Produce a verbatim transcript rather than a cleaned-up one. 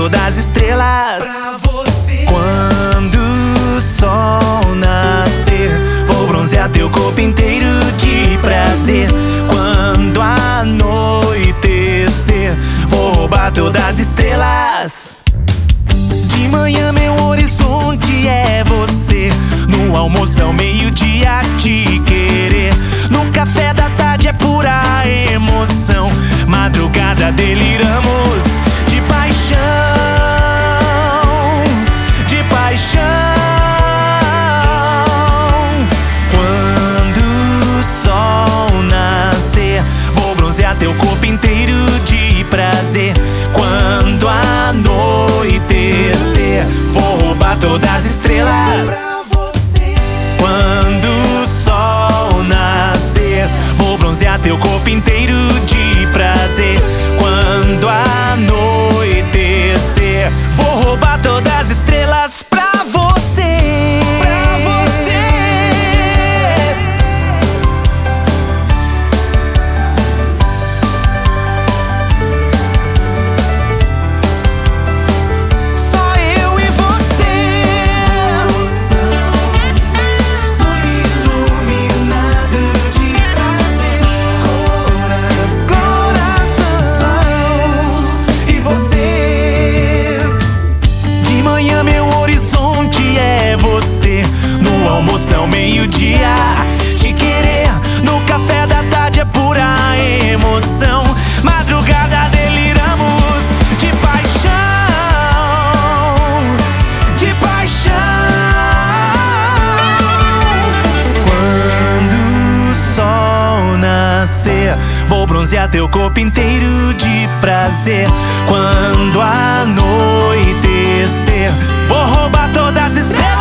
todas as estrelas pra você. Quando o sol nascer, vou bronzear teu corpo inteiro de prazer. Quando anoitecer, vou roubar todas as estrelas. De manhã meu horizonte é você, no almoço ao meio-dia te querer. No café da tarde é pura emoção, madrugada deliramos de paixão, de paixão. Quando o sol nascer, vou bronzear teu corpo inteiro de prazer. Quando anoitecer, vou roubar todas as estrelas. Quando o sol nascer, vou bronzear teu corpo inteiro de prazer. Quando anoitecer, vou roubar todas as estrelas pra você, pra você. Só eu e você, sou iluminado de prazer. Coração e você. De manhã meu horizonte é você, no almoço ao meio-dia te querer. No café da tarde é pura emoção, madrugada deliramos de paixão, de paixão. Quando o sol nascer, vou bronzear teu corpo inteiro de prazer. Quando anoitecer, vou roubar todas as estrelas.